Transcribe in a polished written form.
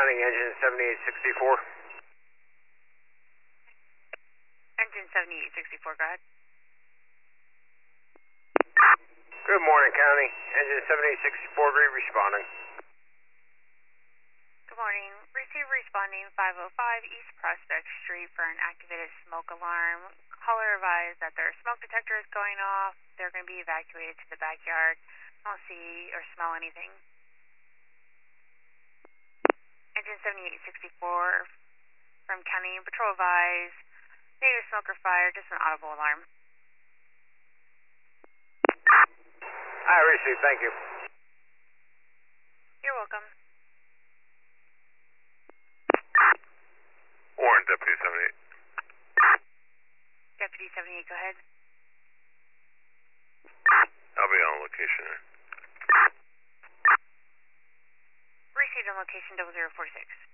County, engine 7864. Engine 7864, go ahead. Good morning, County. Engine 7864, responding. Good morning. Receive responding 505 East Prospect Street for an activated smoke alarm. Caller advised that their smoke detector is going off. They're going to be evacuated to the backyard. I don't see or smell anything. Engine 7864 from County Patrol advised. Negative smoker fire, just an audible alarm. I received, thank you. You're welcome. Warren, Deputy 78. Deputy 78, go ahead. I'll be on location there. Received on location 0046.